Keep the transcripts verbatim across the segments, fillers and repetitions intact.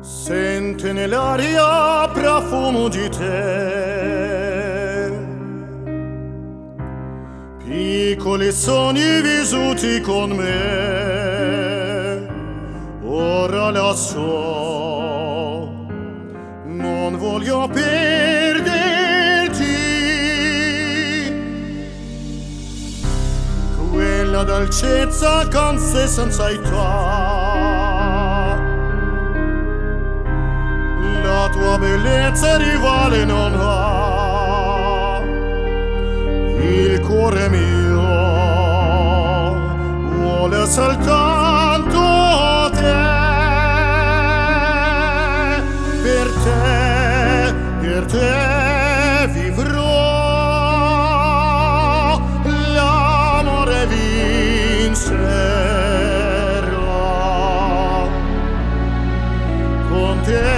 Sente nell'aria profumo di te, piccoli sogni vissuti con me. Ora la so, non voglio perderti. Quella dolcezza con sé senza età, la tua bellezza rivale non ha. Il cuore mio vuole soltanto te. Per te, per te vivrò, l'amore vincerà. Con te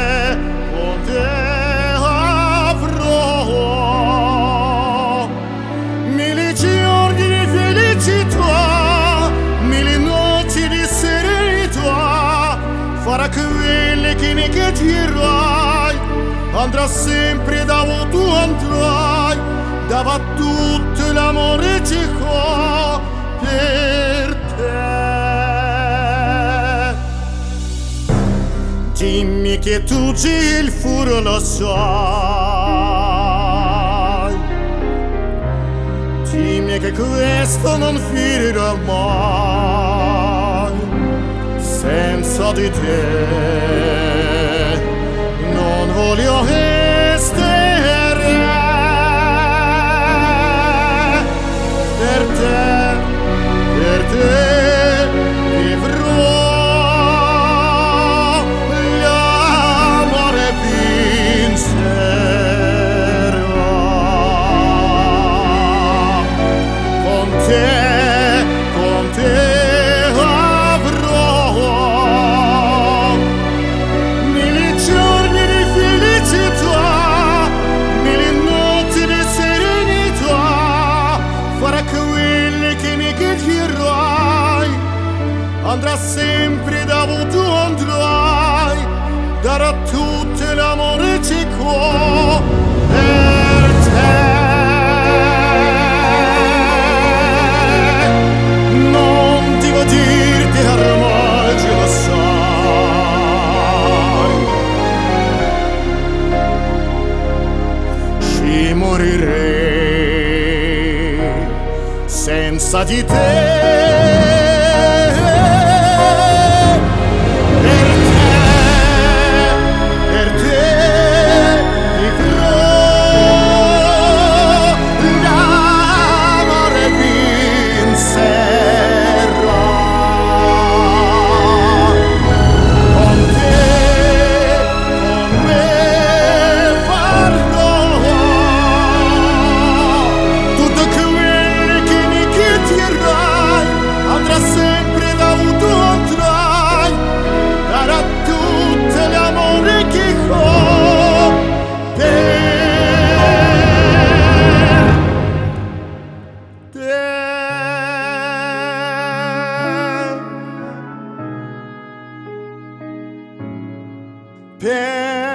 farà quelle che mi chiederai, andrà sempre dove tu andrai, dava tutto l'amore che ho per te. Dimmi che tu già il furo lo sai, dimmi che questo non finirà mai. Senza di te non voglio estere. Per te, per te vivrò, l'amore vincerà. Con te, con te andrà sempre dove tu andrai, darà tutto l'amore che ho per te. Non devo dirti ormai ce lo sai, ci morirei senza di te. Yeah.